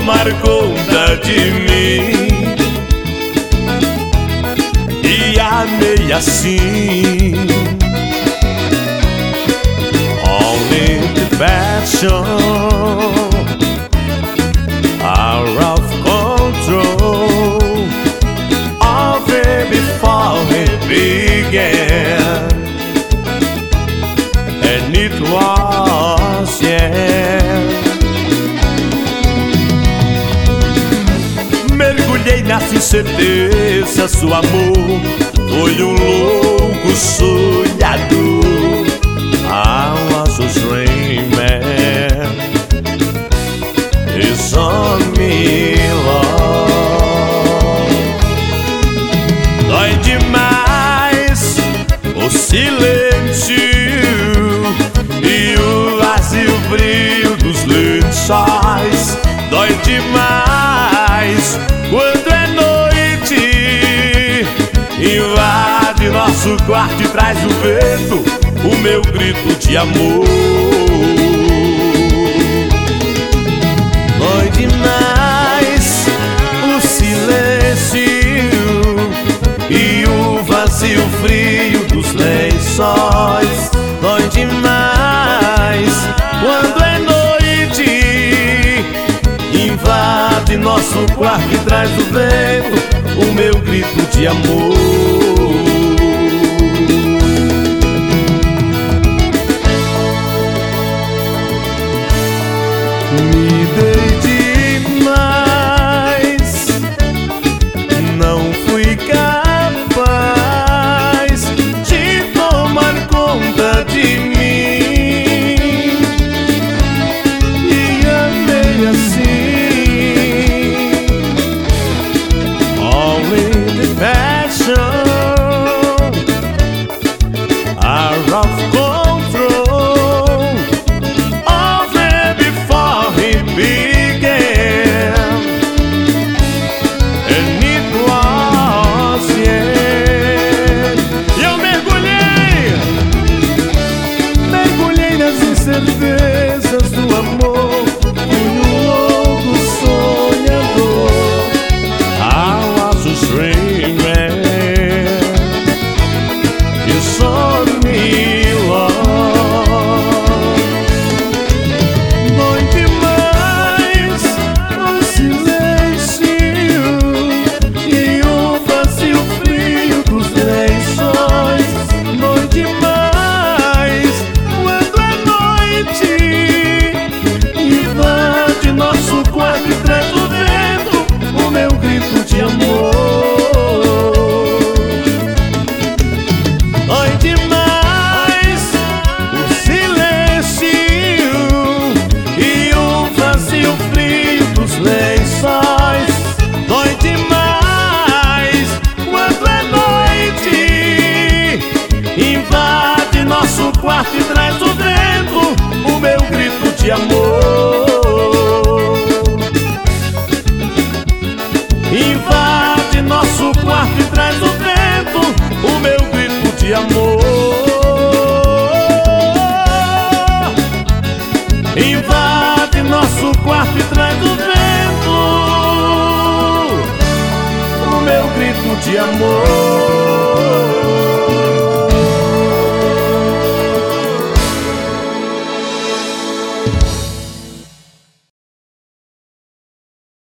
tomar conta de mim. E amei assim, only the passion, out of control, all before it began. And it was, yeah. Mergulhei nessa incerteza, seu amor foi louco sonhador. I was a dreamer, it's on me, Lord. Dói demais o silêncio e o vazio frio dos lençóis. Dói demais quando é noite, invade nosso quarto e traz o vento o meu grito de amor. Dói demais o silêncio e o vazio frio dos lençóis. Dói demais quando é noite, invade nosso quarto e traz o vento o meu grito de amor. Me dei demais, não fui capaz de tomar conta de mim. E amei assim, only the passion, out of control, over before it began. And it was, yeah. E eu mergulhei nas incertezas do amor, fui louco sonhador. I was a dreamer, it's on me, Lord. Dói demais o silêncio e o vazio frio dos lençóis. Dói demais quando é noite, invade nosso quarto e traz o vento o meu grito de amor. Dói demais o silêncio e o vazio frio dos lençóis. Dói demais quando é noite, invade nosso quarto e traz o vento o meu grito de amor. Invade nosso quarto e traz o vento o meu grito de amor. Invade nosso quarto e traz o vento o meu grito de amor.